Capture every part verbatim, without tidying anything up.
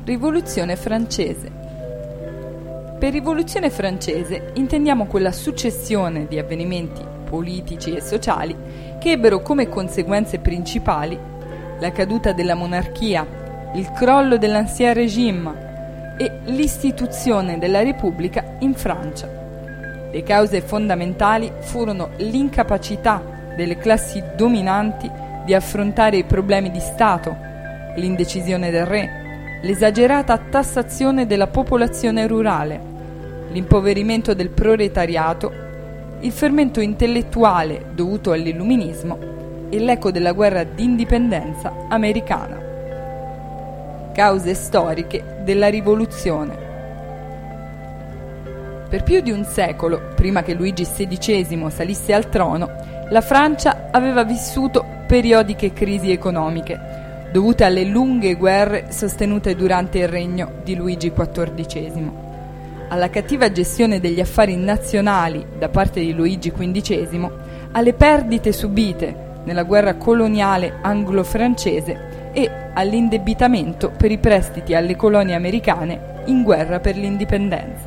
Rivoluzione francese. Per rivoluzione francese intendiamo quella successione di avvenimenti politici e sociali che ebbero come conseguenze principali la caduta della monarchia, il crollo dell'Ancien Régime e l'istituzione della Repubblica in Francia. Le cause fondamentali furono l'incapacità delle classi dominanti di affrontare i problemi di Stato, l'indecisione del re, l'esagerata tassazione della popolazione rurale, l'impoverimento del proletariato, il fermento intellettuale dovuto all'illuminismo e l'eco della guerra d'indipendenza americana. Cause storiche della rivoluzione. Per più di un secolo, prima che Luigi sedicesimo salisse al trono, la Francia aveva vissuto periodiche crisi economiche, dovute alle lunghe guerre sostenute durante il regno di Luigi quattordicesimo, alla cattiva gestione degli affari nazionali da parte di Luigi quindicesimo, alle perdite subite nella guerra coloniale anglo-francese e all'indebitamento per i prestiti alle colonie americane in guerra per l'indipendenza.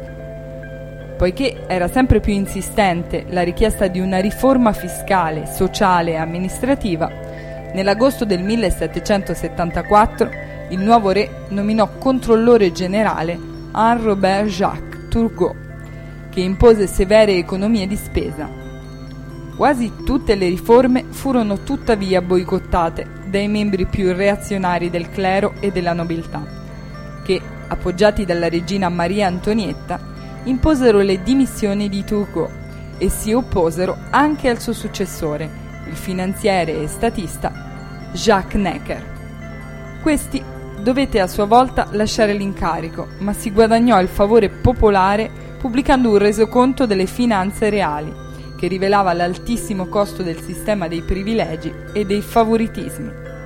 Poiché era sempre più insistente la richiesta di una riforma fiscale, sociale e amministrativa, nell'agosto del millesettecentosettantaquattro il nuovo re nominò controllore generale Henri-Robert Jacques Turgot, che impose severe economie di spesa. Quasi tutte le riforme furono tuttavia boicottate dai membri più reazionari del clero e della nobiltà, che, appoggiati dalla regina Maria Antonietta, imposero le dimissioni di Turgot e si opposero anche al suo successore, il finanziere e statista Jacques Necker. Questi dovette a sua volta lasciare l'incarico, ma si guadagnò il favore popolare pubblicando un resoconto delle finanze reali, che rivelava l'altissimo costo del sistema dei privilegi e dei favoritismi.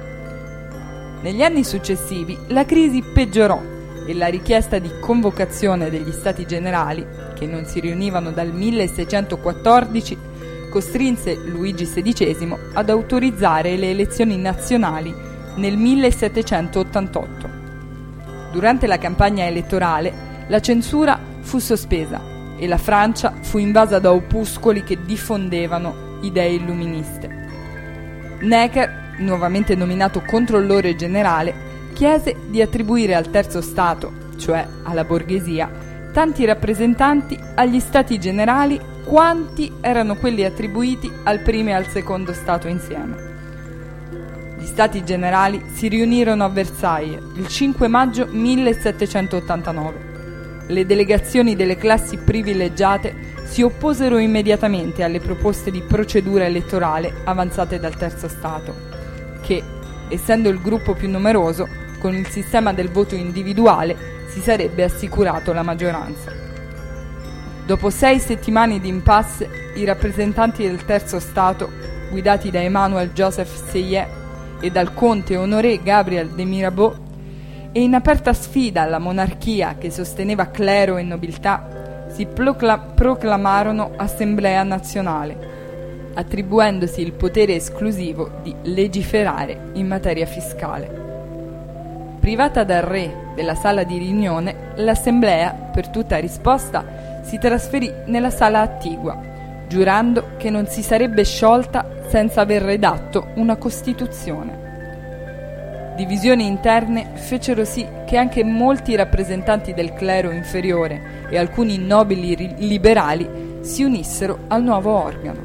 Negli anni successivi la crisi peggiorò e la richiesta di convocazione degli Stati Generali, che non si riunivano dal milleseicentoquattordici, costrinse Luigi sedicesimo ad autorizzare le elezioni nazionali nel millesettecentottantotto. Durante la campagna elettorale la censura fu sospesa e la Francia fu invasa da opuscoli che diffondevano idee illuministe. Necker, nuovamente nominato controllore generale, chiese di attribuire al terzo Stato, cioè alla borghesia, tanti rappresentanti agli Stati Generali quanti erano quelli attribuiti al primo e al secondo Stato insieme. Gli Stati Generali si riunirono a Versailles il cinque maggio millesettecentottantanove. Le delegazioni delle classi privilegiate si opposero immediatamente alle proposte di procedura elettorale avanzate dal terzo Stato, che, essendo il gruppo più numeroso, con il sistema del voto individuale si sarebbe assicurato la maggioranza. Dopo sei settimane di impasse, i rappresentanti del terzo Stato, guidati da Emmanuel Joseph Seyet e dal conte Honoré Gabriel de Mirabeau, e in aperta sfida alla monarchia che sosteneva clero e nobiltà, si procla- proclamarono Assemblea Nazionale, attribuendosi il potere esclusivo di legiferare in materia fiscale. Privata dal re della sala di riunione, l'Assemblea, per tutta risposta, si trasferì nella sala attigua, giurando che non si sarebbe sciolta senza aver redatto una Costituzione. Divisioni interne fecero sì che anche molti rappresentanti del clero inferiore e alcuni nobili ri- liberali si unissero al nuovo organo.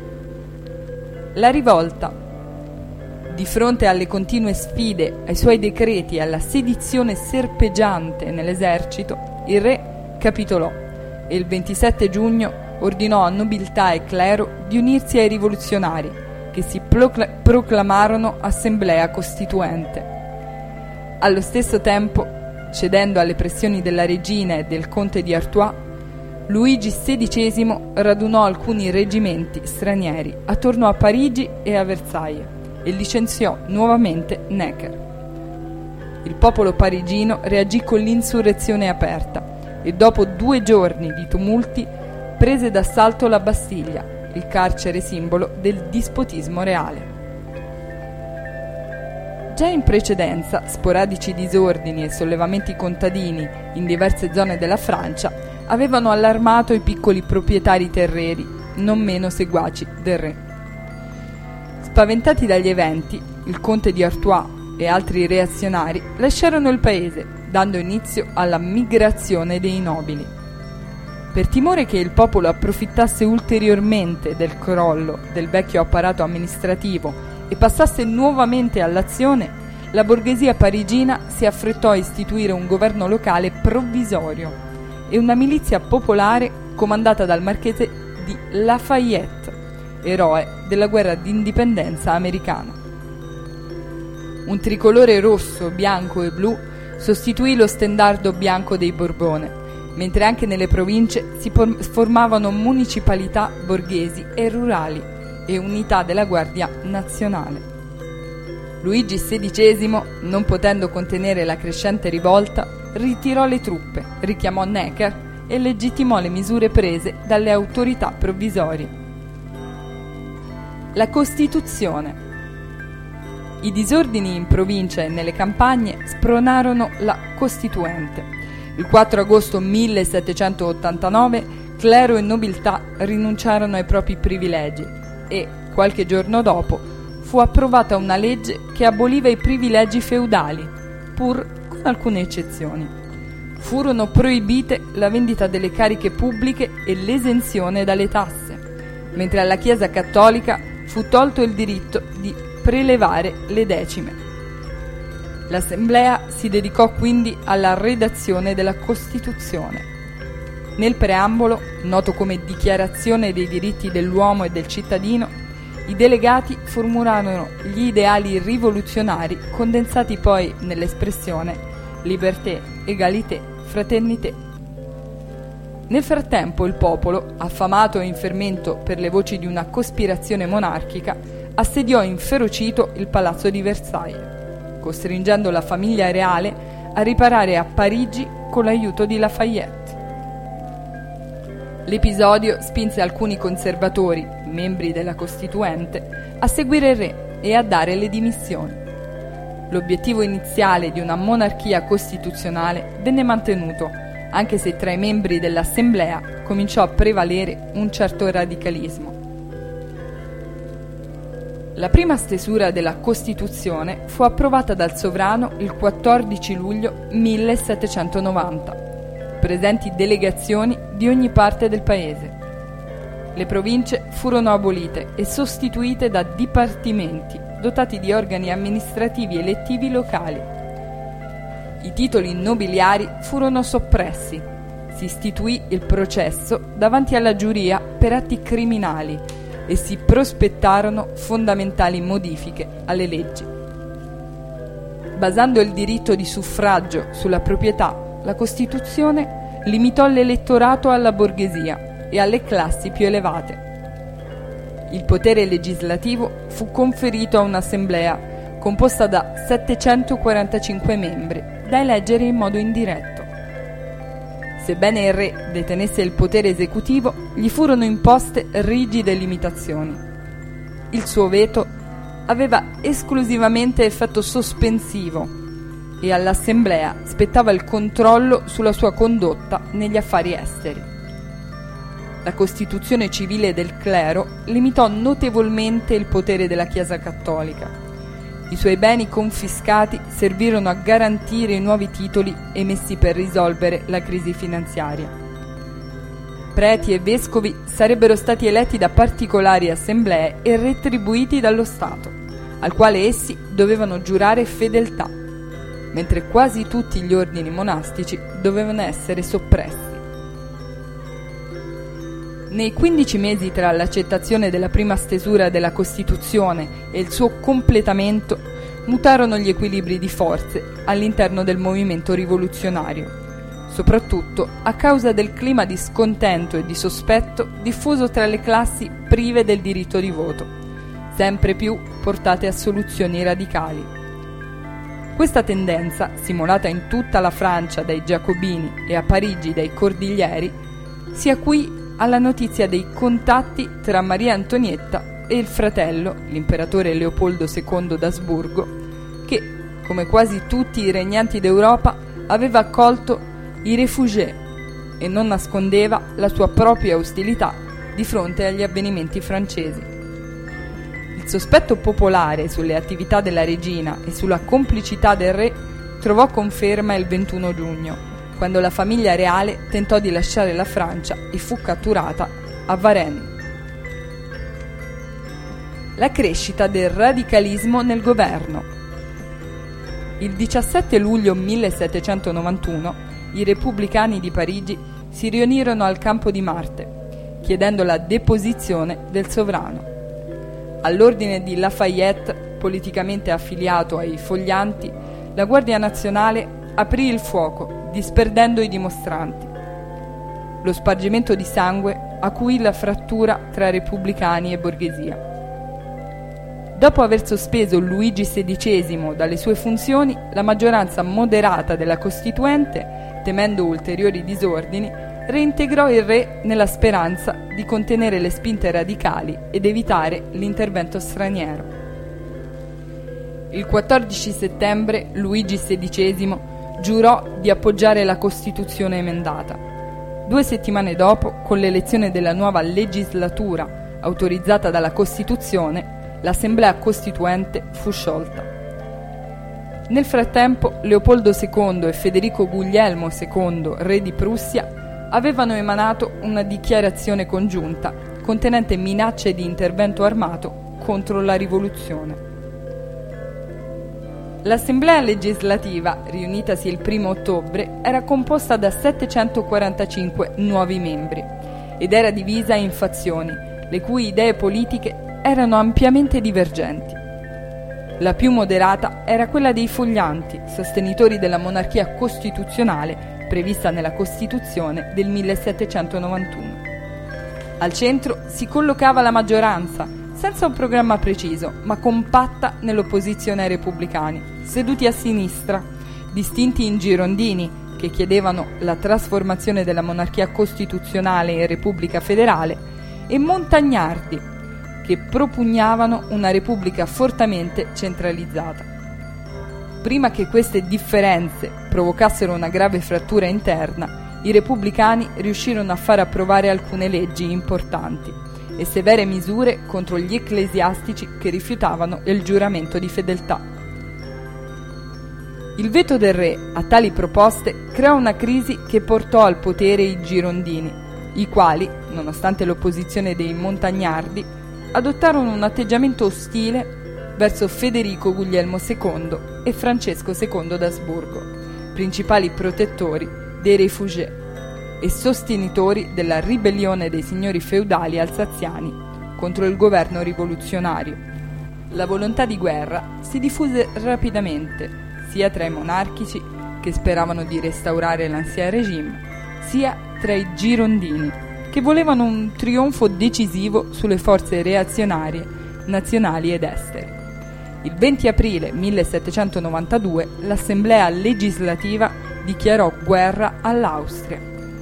La rivolta, di fronte alle continue sfide, ai suoi decreti e alla sedizione serpeggiante nell'esercito, il re capitolò e il ventisette giugno ordinò a nobiltà e clero di unirsi ai rivoluzionari, che si procla- proclamarono Assemblea Costituente. Allo stesso tempo, cedendo alle pressioni della regina e del conte di Artois, Luigi sedicesimo radunò alcuni reggimenti stranieri attorno a Parigi e a Versailles e licenziò nuovamente Necker. Il popolo parigino reagì con l'insurrezione aperta e dopo due giorni di tumulti prese d'assalto la Bastiglia, il carcere simbolo del dispotismo reale. Già in precedenza, sporadici disordini e sollevamenti contadini in diverse zone della Francia avevano allarmato i piccoli proprietari terrieri, non meno seguaci del re. Spaventati dagli eventi, il conte di Artois e altri reazionari lasciarono il paese, dando inizio alla migrazione dei nobili. Per timore che il popolo approfittasse ulteriormente del crollo del vecchio apparato amministrativo e passasse nuovamente all'azione, la borghesia parigina si affrettò a istituire un governo locale provvisorio e una milizia popolare comandata dal marchese di Lafayette, eroe della guerra d'indipendenza americana. Un tricolore rosso, bianco e blu sostituì lo stendardo bianco dei Borbone, mentre anche nelle province si formavano municipalità borghesi e rurali e unità della Guardia Nazionale. Luigi sedicesimo, non potendo contenere la crescente rivolta, ritirò le truppe, richiamò Necker e legittimò le misure prese dalle autorità provvisorie. La Costituzione. I disordini in provincia e nelle campagne spronarono la Costituente. Il quattro agosto millesettecentottantanove clero e nobiltà rinunciarono ai propri privilegi e, qualche giorno dopo, fu approvata una legge che aboliva i privilegi feudali, pur con alcune eccezioni. Furono proibite la vendita delle cariche pubbliche e l'esenzione dalle tasse, mentre alla Chiesa cattolica fu tolto il diritto di prelevare le decime. L'Assemblea si dedicò quindi alla redazione della Costituzione. Nel preambolo, noto come Dichiarazione dei diritti dell'uomo e del cittadino, i delegati formularono gli ideali rivoluzionari condensati poi nell'espressione liberté, égalité, fraternité. Nel frattempo il popolo, affamato e in fermento per le voci di una cospirazione monarchica, assediò inferocito il palazzo di Versailles, costringendo la famiglia reale a riparare a Parigi con l'aiuto di Lafayette. L'episodio spinse alcuni conservatori, membri della Costituente, a seguire il re e a dare le dimissioni. L'obiettivo iniziale di una monarchia costituzionale venne mantenuto, anche se tra i membri dell'Assemblea cominciò a prevalere un certo radicalismo. La prima stesura della Costituzione fu approvata dal sovrano il quattordici luglio millesettecentonovanta. Presenti delegazioni di ogni parte del paese. Le province furono abolite e sostituite da dipartimenti dotati di organi amministrativi elettivi locali. I titoli nobiliari furono soppressi. Si istituì il processo davanti alla giuria per atti criminali e si prospettarono fondamentali modifiche alle leggi. Basando il diritto di suffragio sulla proprietà, la Costituzione limitò l'elettorato alla borghesia e alle classi più elevate. Il potere legislativo fu conferito a un'assemblea composta da settecentoquarantacinque membri, da eleggere in modo indiretto. Sebbene il re detenesse il potere esecutivo, gli furono imposte rigide limitazioni. Il suo veto aveva esclusivamente effetto sospensivo e all'Assemblea spettava il controllo sulla sua condotta negli affari esteri. La Costituzione civile del clero limitò notevolmente il potere della Chiesa cattolica. I suoi beni confiscati servirono a garantire i nuovi titoli emessi per risolvere la crisi finanziaria. Preti e vescovi sarebbero stati eletti da particolari assemblee e retribuiti dallo Stato, al quale essi dovevano giurare fedeltà, mentre quasi tutti gli ordini monastici dovevano essere soppressi. Nei quindici mesi tra l'accettazione della prima stesura della Costituzione e il suo completamento, mutarono gli equilibri di forze all'interno del movimento rivoluzionario, soprattutto a causa del clima di scontento e di sospetto diffuso tra le classi prive del diritto di voto, sempre più portate a soluzioni radicali. Questa tendenza, simulata in tutta la Francia dai Giacobini e a Parigi dai Cordiglieri, si acuì alla notizia dei contatti tra Maria Antonietta e il fratello, l'imperatore Leopoldo secondo d'Asburgo, che come quasi tutti i regnanti d'Europa, aveva accolto i réfugiés e non nascondeva la sua propria ostilità di fronte agli avvenimenti francesi. Il sospetto popolare sulle attività della regina e sulla complicità del re trovò conferma il ventuno giugno, quando la famiglia reale tentò di lasciare la Francia e fu catturata a Varennes. La crescita del radicalismo nel governo. Il diciassette luglio millesettecentonovantuno i repubblicani di Parigi si riunirono al Campo di Marte, chiedendo la deposizione del sovrano. All'ordine di Lafayette, politicamente affiliato ai Foglianti, la Guardia Nazionale aprì il fuoco, disperdendo i dimostranti. Lo spargimento di sangue acuì la frattura tra repubblicani e borghesia. Dopo aver sospeso Luigi sedicesimo dalle sue funzioni, la maggioranza moderata della Costituente, temendo ulteriori disordini, reintegrò il re nella speranza di contenere le spinte radicali ed evitare l'intervento straniero. Il quattordici settembre Luigi sedicesimo giurò di appoggiare la Costituzione emendata. Due settimane dopo, con l'elezione della nuova legislatura autorizzata dalla Costituzione, l'Assemblea Costituente fu sciolta. Nel frattempo, Leopoldo secondo e Federico Guglielmo secondo, re di Prussia, avevano emanato una dichiarazione congiunta contenente minacce di intervento armato contro la rivoluzione. L'Assemblea legislativa, riunitasi il primo ottobre, era composta da settecentoquarantacinque nuovi membri ed era divisa in fazioni, le cui idee politiche erano ampiamente divergenti. La più moderata era quella dei Foglianti, sostenitori della monarchia costituzionale prevista nella Costituzione del millesettecentonovantuno. Al centro si collocava la maggioranza, senza un programma preciso, ma compatta nell'opposizione ai repubblicani, seduti a sinistra, distinti in girondini, che chiedevano la trasformazione della monarchia costituzionale in repubblica federale, e montagnardi, che propugnavano una repubblica fortemente centralizzata. Prima che queste differenze provocassero una grave frattura interna, i repubblicani riuscirono a far approvare alcune leggi importanti e severe misure contro gli ecclesiastici che rifiutavano il giuramento di fedeltà. Il veto del re a tali proposte creò una crisi che portò al potere i girondini, i quali, nonostante l'opposizione dei montagnardi, adottarono un atteggiamento ostile verso Federico Guglielmo secondo e Francesco secondo d'Asburgo, principali protettori dei réfugiés e sostenitori della ribellione dei signori feudali alsaziani contro il governo rivoluzionario. La volontà di guerra si diffuse rapidamente, sia tra i monarchici, che speravano di restaurare l'ancien regime, sia tra i girondini, che volevano un trionfo decisivo sulle forze reazionarie, nazionali ed estere. Il venti aprile millesettecentonovantadue l'Assemblea legislativa dichiarò guerra all'Austria.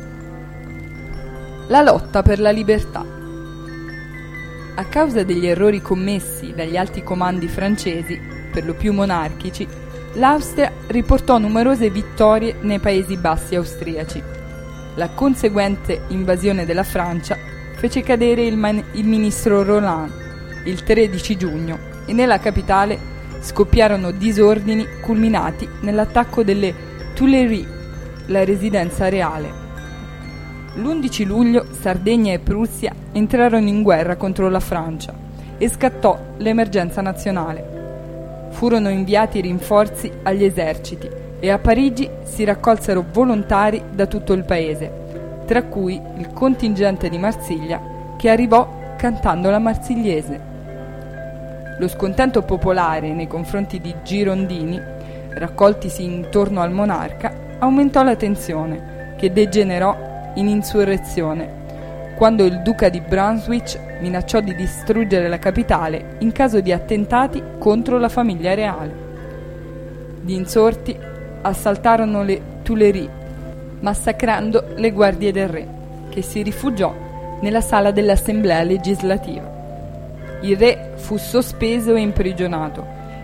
La lotta per la libertà. A causa degli errori commessi dagli alti comandi francesi, per lo più monarchici, l'Austria riportò numerose vittorie nei Paesi Bassi austriaci. La conseguente invasione della Francia fece cadere il, man- il ministro Roland il tredici giugno e nella capitale scoppiarono disordini culminati nell'attacco delle Tuileries, la residenza reale. L'undici luglio Sardegna e Prussia entrarono in guerra contro la Francia e scattò l'emergenza nazionale. Furono inviati rinforzi agli eserciti e a Parigi si raccolsero volontari da tutto il paese, tra cui il contingente di Marsiglia che arrivò cantando la Marsigliese. Lo scontento popolare nei confronti di girondini, raccoltisi intorno al monarca, aumentò la tensione, che degenerò in insurrezione, quando il duca di Brunswick minacciò di distruggere la capitale in caso di attentati contro la famiglia reale. Gli insorti assaltarono le Tuileries, massacrando le guardie del re, che si rifugiò nella sala dell'Assemblea legislativa. Il re fu sospeso e imprigionato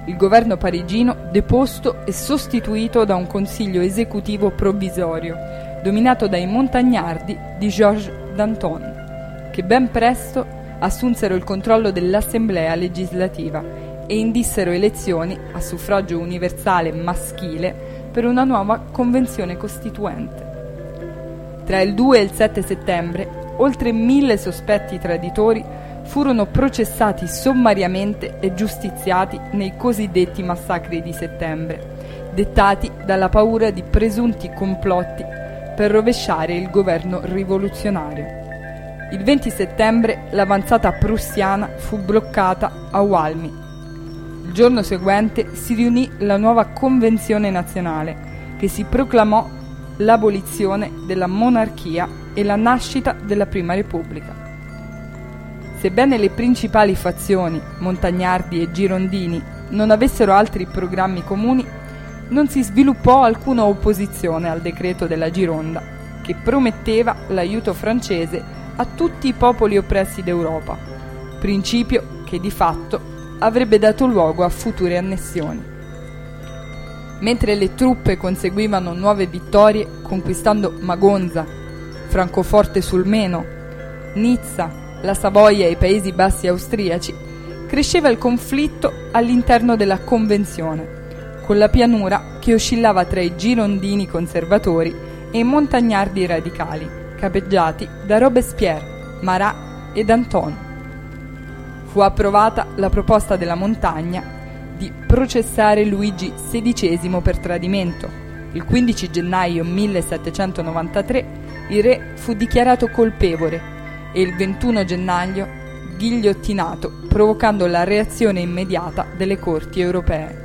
il governo parigino deposto e sostituito da un consiglio esecutivo provvisorio, dominato dai montagnardi di Georges Danton, che ben presto assunsero il controllo dell'assemblea legislativa e indissero elezioni a suffragio universale maschile per una nuova convenzione costituente. Tra il due e il sette settembre, oltre mille sospetti traditori furono processati sommariamente e giustiziati nei cosiddetti massacri di settembre, dettati dalla paura di presunti complotti per rovesciare il governo rivoluzionario. Il venti settembre l'avanzata prussiana fu bloccata a Valmy. Il giorno seguente si riunì la nuova Convenzione nazionale, che si proclamò l'abolizione della monarchia e la nascita della Prima Repubblica. Sebbene le principali fazioni, montagnardi e girondini, non avessero altri programmi comuni, non si sviluppò alcuna opposizione al decreto della Gironda, che prometteva l'aiuto francese a tutti i popoli oppressi d'Europa, principio che di fatto avrebbe dato luogo a future annessioni. Mentre le truppe conseguivano nuove vittorie conquistando Magonza, Francoforte sul Meno, Nizza, la Savoia e i Paesi Bassi austriaci, cresceva il conflitto all'interno della Convenzione, con la pianura che oscillava tra i girondini conservatori e i montagnardi radicali, capeggiati da Robespierre, Marat e Danton. Fu approvata la proposta della Montagna di processare Luigi sedicesimo per tradimento. Il quindici gennaio millesettecentonovantatré il re fu dichiarato colpevole e il ventuno gennaio ghigliottinato, provocando la reazione immediata delle corti europee.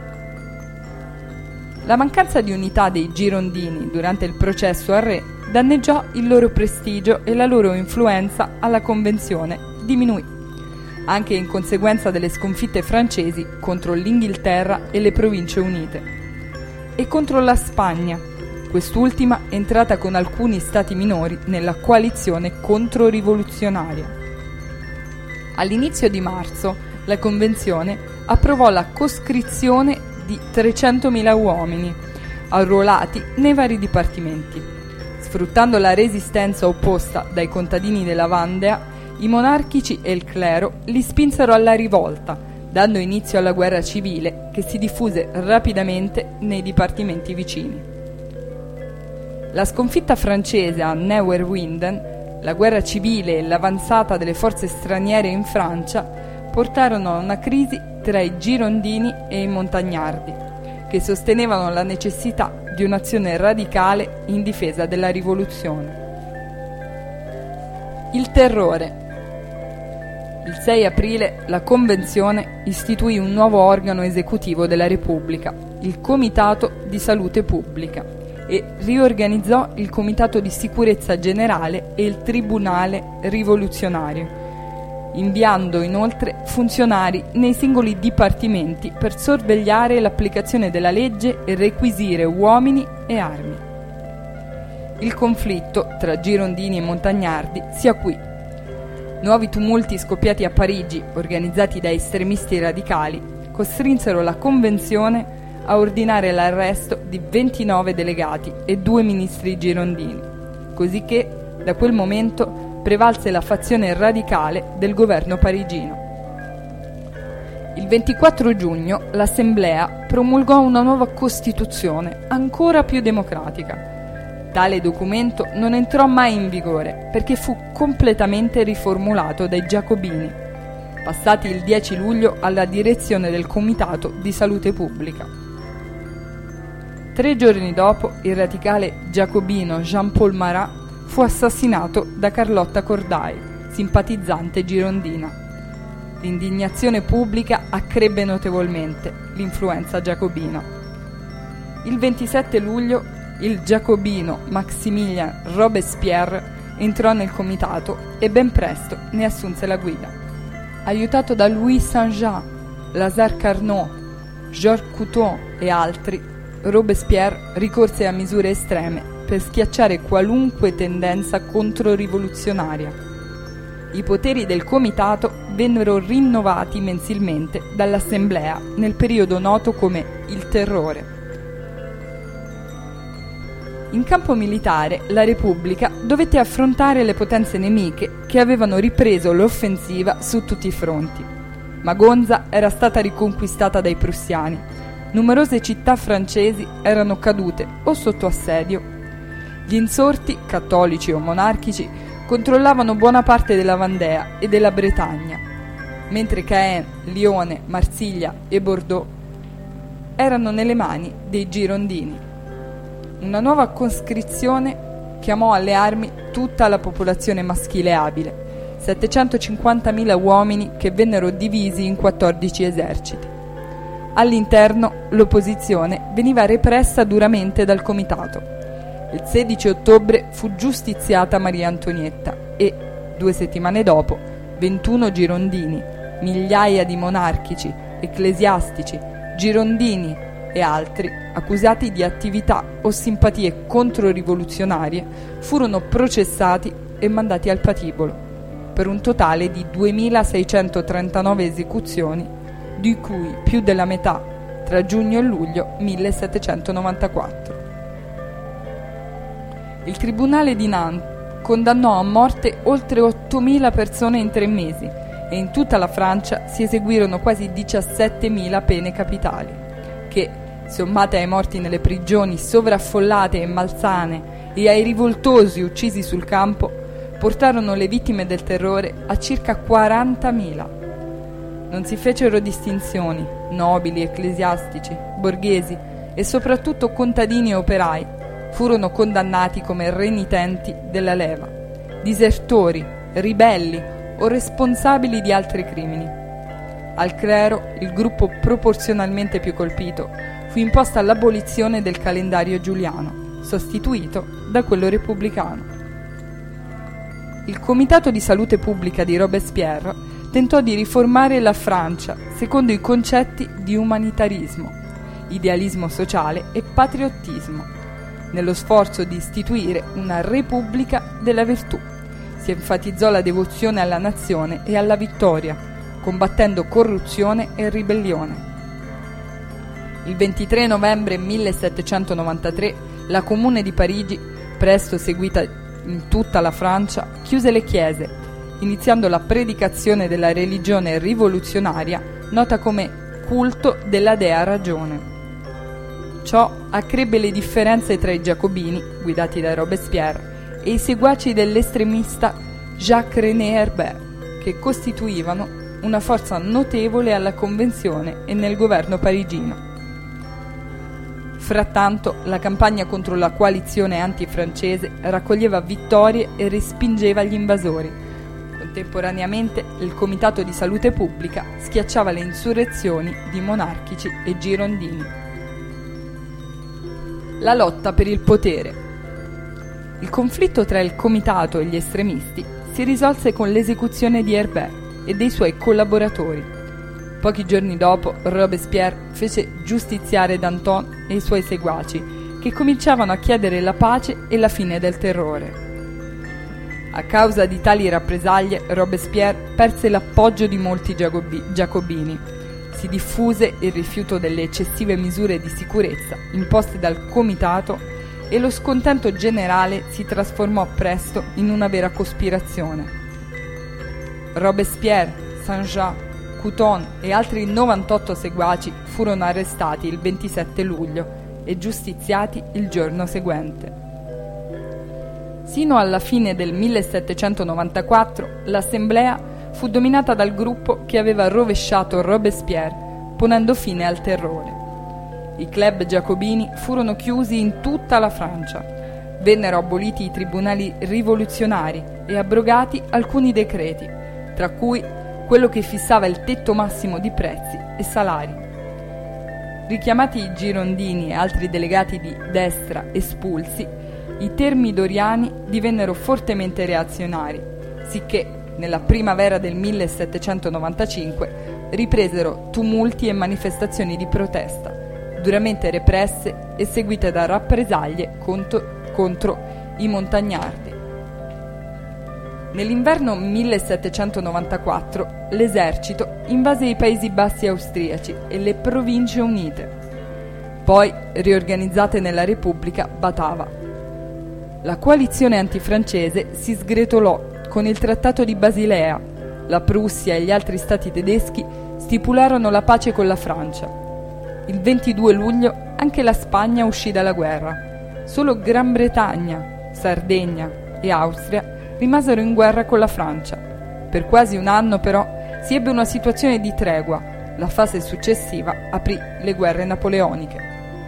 La mancanza di unità dei girondini durante il processo al re danneggiò il loro prestigio e la loro influenza alla Convenzione diminuì, anche in conseguenza delle sconfitte francesi contro l'Inghilterra e le Province Unite, e contro la Spagna, quest'ultima entrata con alcuni stati minori nella coalizione controrivoluzionaria. All'inizio di marzo la Convenzione approvò la coscrizione di trecentomila uomini, arruolati nei vari dipartimenti. Sfruttando la resistenza opposta dai contadini della Vandea, i monarchici e il clero li spinsero alla rivolta, dando inizio alla guerra civile che si diffuse rapidamente nei dipartimenti vicini. La sconfitta francese a Neuerwinden, la guerra civile e l'avanzata delle forze straniere in Francia portarono a una crisi tra i girondini e i montagnardi, che sostenevano la necessità di un'azione radicale in difesa della rivoluzione. Il terrore. Il sei aprile la Convenzione istituì un nuovo organo esecutivo della Repubblica, il Comitato di Salute Pubblica, e riorganizzò il Comitato di Sicurezza Generale e il Tribunale Rivoluzionario, inviando inoltre funzionari nei singoli dipartimenti per sorvegliare l'applicazione della legge e requisire uomini e armi. Il conflitto tra girondini e montagnardi si acuì. Nuovi tumulti scoppiati a Parigi, organizzati da estremisti radicali, costrinsero la Convenzione a ordinare l'arresto di ventinove delegati e due ministri girondini, cosicché da quel momento prevalse la fazione radicale del governo parigino. Il ventiquattro giugno l'Assemblea promulgò una nuova Costituzione ancora più democratica. Tale documento non entrò mai in vigore perché fu completamente riformulato dai Giacobini, passati il dieci luglio alla direzione del Comitato di Salute Pubblica. Tre giorni dopo, il radicale giacobino Jean-Paul Marat fu assassinato da Carlotta Corday, simpatizzante girondina. L'indignazione pubblica accrebbe notevolmente l'influenza giacobina. Il ventisette luglio il giacobino Maximilien Robespierre entrò nel comitato e ben presto ne assunse la guida. Aiutato da Louis Saint-Jean, Lazare Carnot, Georges Couthon e altri, Robespierre ricorse a misure estreme per schiacciare qualunque tendenza controrivoluzionaria. I poteri del comitato vennero rinnovati mensilmente dall'Assemblea nel periodo noto come il Terrore. In campo militare, la Repubblica dovette affrontare le potenze nemiche che avevano ripreso l'offensiva su tutti i fronti. Magonza era stata riconquistata dai prussiani. Numerose città francesi erano cadute o sotto assedio. Gli insorti, cattolici o monarchici, controllavano buona parte della Vandea e della Bretagna, mentre Caen, Lione, Marsiglia e Bordeaux erano nelle mani dei girondini. Una nuova conscrizione chiamò alle armi tutta la popolazione maschile abile, settecentocinquantamila uomini che vennero divisi in quattordici eserciti. All'interno l'opposizione veniva repressa duramente dal comitato. Il sedici ottobre fu giustiziata Maria Antonietta e, due settimane dopo, ventuno girondini, migliaia di monarchici, ecclesiastici, girondini e altri, accusati di attività o simpatie controrivoluzionarie, furono processati e mandati al patibolo, per un totale di duemilaseicentotrentanove esecuzioni, di cui più della metà tra giugno e luglio millesettecentonovantaquattro. Il tribunale di Nantes condannò a morte oltre ottomila persone in tre mesi e in tutta la Francia si eseguirono quasi diciassettemila pene capitali, che, sommate ai morti nelle prigioni sovraffollate e malsane e ai rivoltosi uccisi sul campo, portarono le vittime del terrore a circa quarantamila. Non si fecero distinzioni, nobili, ecclesiastici, borghesi e soprattutto contadini e operai furono condannati come renitenti della leva, disertori, ribelli o responsabili di altri crimini. Al clero, il gruppo proporzionalmente più colpito, fu imposta l'abolizione del calendario giuliano, sostituito da quello repubblicano. Il Comitato di Salute Pubblica di Robespierre tentò di riformare la Francia secondo i concetti di umanitarismo, idealismo sociale e patriottismo, nello sforzo di istituire una Repubblica della virtù. Si enfatizzò la devozione alla nazione e alla vittoria, combattendo corruzione e ribellione. Il ventitré novembre millesettecentonovantatré la Comune di Parigi, presto seguita in tutta la Francia, chiuse le chiese, iniziando la predicazione della religione rivoluzionaria nota come culto della dea ragione. Ciò accrebbe le differenze tra i giacobini, guidati da Robespierre, e i seguaci dell'estremista Jacques-René Herbert, che costituivano una forza notevole alla Convenzione e nel governo parigino. Frattanto, la campagna contro la coalizione antifrancese raccoglieva vittorie e respingeva gli invasori. Contemporaneamente, il Comitato di Salute Pubblica schiacciava le insurrezioni di monarchici e girondini. La lotta per il potere. Il conflitto tra il Comitato e gli estremisti si risolse con l'esecuzione di Herbert e dei suoi collaboratori. Pochi giorni dopo, Robespierre fece giustiziare Danton e i suoi seguaci, che cominciavano a chiedere la pace e la fine del terrore. A causa di tali rappresaglie, Robespierre perse l'appoggio di molti giacobi- giacobini. Si diffuse il rifiuto delle eccessive misure di sicurezza imposte dal Comitato e lo scontento generale si trasformò presto in una vera cospirazione. Robespierre, Saint-Jean, Couthon e altri novantotto seguaci furono arrestati il ventisette luglio e giustiziati il giorno seguente. Sino alla fine del millesettecentonovantaquattro l'Assemblea fu dominata dal gruppo che aveva rovesciato Robespierre, ponendo fine al terrore. I club giacobini furono chiusi in tutta la Francia. Vennero aboliti i tribunali rivoluzionari e abrogati alcuni decreti, tra cui quello che fissava il tetto massimo di prezzi e salari. Richiamati i girondini e altri delegati di destra espulsi, i termidoriani divennero fortemente reazionari, sicché nella primavera del millesettecentonovantacinque ripresero tumulti e manifestazioni di protesta, duramente represse e seguite da rappresaglie contro, contro i montagnardi. Nell'inverno millesettecentonovantaquattro l'esercito invase i Paesi Bassi austriaci e le Province Unite, poi riorganizzate nella Repubblica Batava. La coalizione antifrancese si sgretolò con il Trattato di Basilea. La Prussia e gli altri stati tedeschi stipularono la pace con la Francia. Il ventidue luglio anche la Spagna uscì dalla guerra. Solo Gran Bretagna, Sardegna e Austria rimasero in guerra con la Francia. Per quasi un anno però si ebbe una situazione di tregua. La fase successiva aprì le guerre napoleoniche.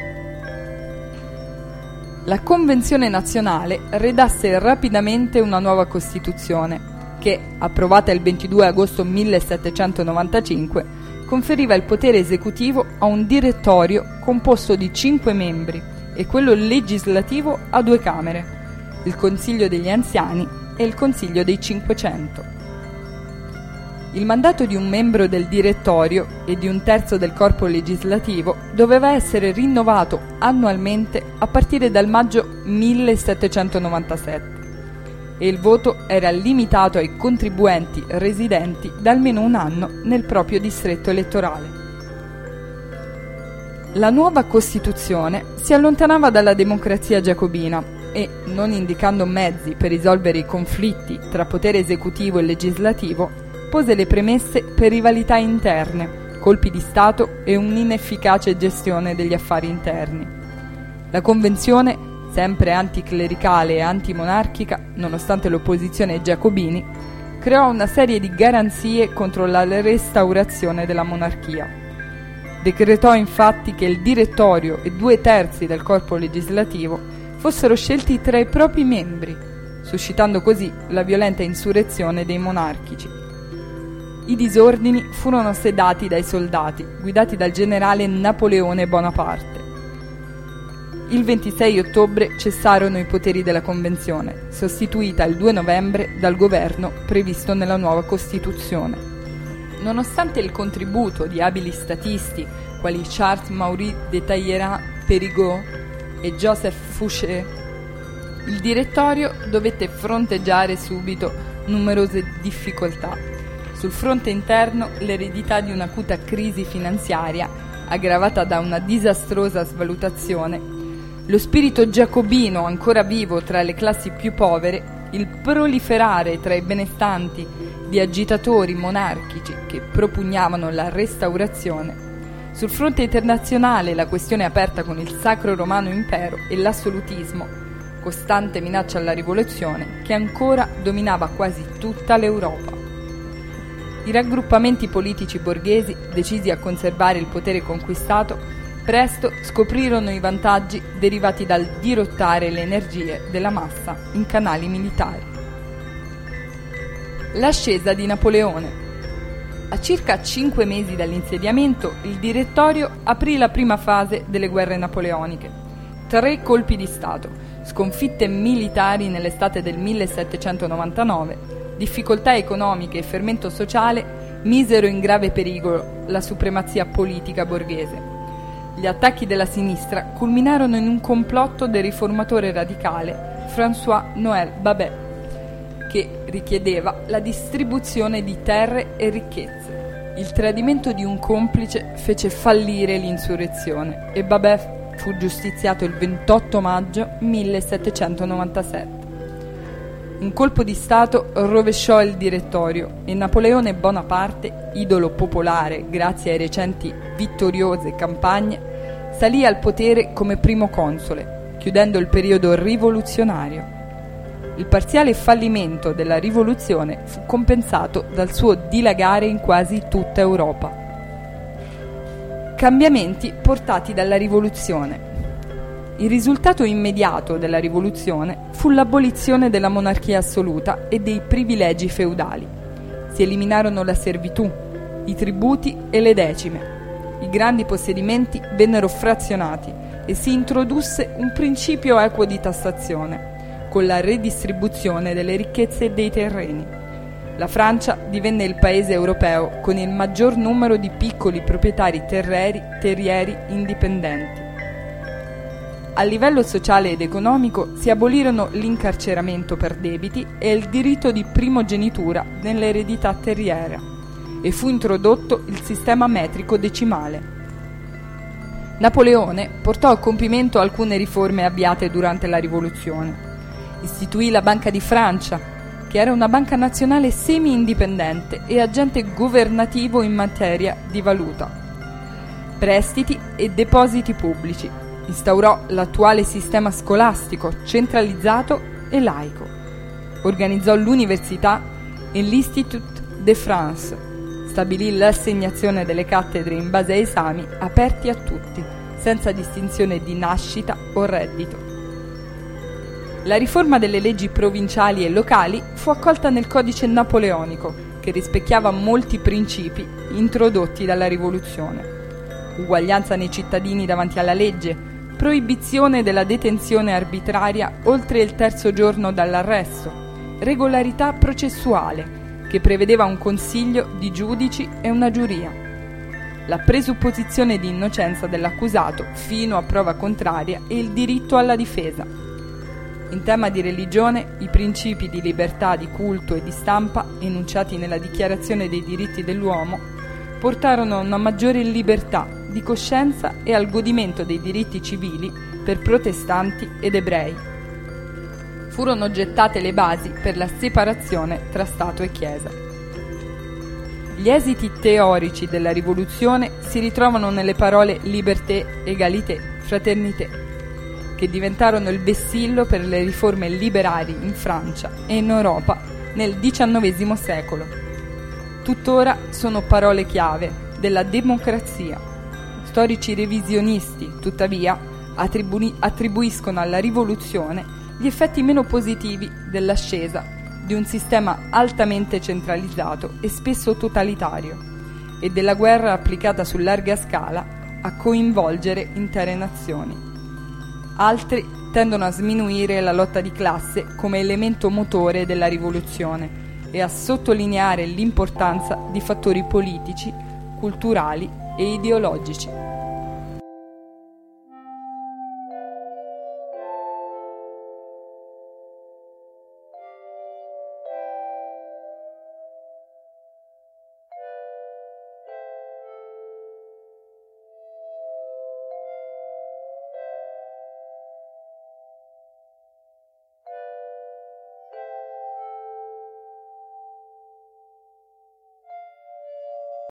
La Convenzione nazionale redasse rapidamente una nuova Costituzione che, approvata il ventidue agosto millesettecentonovantacinque, conferiva il potere esecutivo a un direttorio composto di cinque membri e quello legislativo a due camere, il Consiglio degli Anziani e il Consiglio dei Cinquecento. Il mandato di un membro del direttorio e di un terzo del corpo legislativo doveva essere rinnovato annualmente a partire dal maggio millesettecentonovantasette e il voto era limitato ai contribuenti residenti da almeno un anno nel proprio distretto elettorale. La nuova Costituzione si allontanava dalla democrazia giacobina e, non indicando mezzi per risolvere i conflitti tra potere esecutivo e legislativo, pose le premesse per rivalità interne, colpi di Stato e un'inefficace gestione degli affari interni. La Convenzione, sempre anticlericale e antimonarchica, nonostante l'opposizione ai giacobini, creò una serie di garanzie contro la restaurazione della monarchia. Decretò infatti che il direttorio e due terzi del corpo legislativo fossero scelti tra i propri membri, suscitando così la violenta insurrezione dei monarchici. I disordini furono sedati dai soldati, guidati dal generale Napoleone Bonaparte. Il ventisei ottobre cessarono i poteri della Convenzione, sostituita il due novembre dal governo previsto nella nuova Costituzione. Nonostante il contributo di abili statisti quali Charles-Maurice de Talleyrand-Périgot e Joseph Fouché, il direttorio dovette fronteggiare subito numerose difficoltà. Sul fronte interno l'eredità di un'acuta crisi finanziaria, aggravata da una disastrosa svalutazione, lo spirito giacobino ancora vivo tra le classi più povere, il proliferare tra i benestanti di agitatori monarchici che propugnavano la restaurazione. Sul fronte internazionale la questione aperta con il Sacro Romano Impero e l'assolutismo, costante minaccia alla rivoluzione che ancora dominava quasi tutta l'Europa. I raggruppamenti politici borghesi, decisi a conservare il potere conquistato, presto scoprirono i vantaggi derivati dal dirottare le energie della massa in canali militari. L'ascesa di Napoleone. A circa cinque mesi dall'insediamento, il direttorio aprì la prima fase delle guerre napoleoniche. Tre colpi di Stato, sconfitte militari nell'estate del millesettecentonovantanove, difficoltà economiche e fermento sociale misero in grave pericolo la supremazia politica borghese. Gli attacchi della sinistra culminarono in un complotto del riformatore radicale François-Noël Babet, che richiedeva la distribuzione di terre e ricchezze. Il tradimento di un complice fece fallire l'insurrezione e Babet fu giustiziato il ventotto maggio millesettecentonovantasette. Un colpo di Stato rovesciò il direttorio e Napoleone Bonaparte, idolo popolare grazie ai recenti vittoriose campagne, salì al potere come primo console, chiudendo il periodo rivoluzionario. Il parziale fallimento della rivoluzione fu compensato dal suo dilagare in quasi tutta Europa. Cambiamenti portati dalla rivoluzione. Il risultato immediato della rivoluzione fu l'abolizione della monarchia assoluta e dei privilegi feudali. Si eliminarono la servitù, i tributi e le decime. I grandi possedimenti vennero frazionati e si introdusse un principio equo di tassazione, con la redistribuzione delle ricchezze e dei terreni. La Francia divenne il paese europeo con il maggior numero di piccoli proprietari terreri, terrieri indipendenti. A livello sociale ed economico si abolirono l'incarceramento per debiti e il diritto di primogenitura nell'eredità terriera e fu introdotto il sistema metrico decimale. Napoleone portò a compimento alcune riforme avviate durante la Rivoluzione. Istituì la Banca di Francia, che era una banca nazionale semi-indipendente e agente governativo in materia di valuta, prestiti e depositi pubblici. Instaurò l'attuale sistema scolastico centralizzato e laico. Organizzò l'università e l'Institut de France. Stabilì l'assegnazione delle cattedre in base a esami aperti a tutti, senza distinzione di nascita o reddito. La riforma delle leggi provinciali e locali fu accolta nel codice napoleonico, che rispecchiava molti principi introdotti dalla rivoluzione. Uguaglianza nei cittadini davanti alla legge, proibizione della detenzione arbitraria oltre il terzo giorno dall'arresto, regolarità processuale, che prevedeva un consiglio di giudici e una giuria, la presupposizione di innocenza dell'accusato fino a prova contraria e il diritto alla difesa. In tema di religione, i principi di libertà di culto e di stampa, enunciati nella Dichiarazione dei diritti dell'uomo, portarono a una maggiore libertà di coscienza e al godimento dei diritti civili per protestanti ed ebrei. Furono gettate le basi per la separazione tra Stato e Chiesa. Gli esiti teorici della rivoluzione si ritrovano nelle parole liberté, égalité, fraternité, che diventarono il vessillo per le riforme liberali in Francia e in Europa nel diciannovesimo secolo. Tuttora sono parole chiave della democrazia. Storici revisionisti, tuttavia, attribu- attribuiscono alla rivoluzione gli effetti meno positivi dell'ascesa di un sistema altamente centralizzato e spesso totalitario e della guerra applicata su larga scala a coinvolgere intere nazioni. Altri tendono a sminuire la lotta di classe come elemento motore della rivoluzione e a sottolineare l'importanza di fattori politici, culturali e ideologici.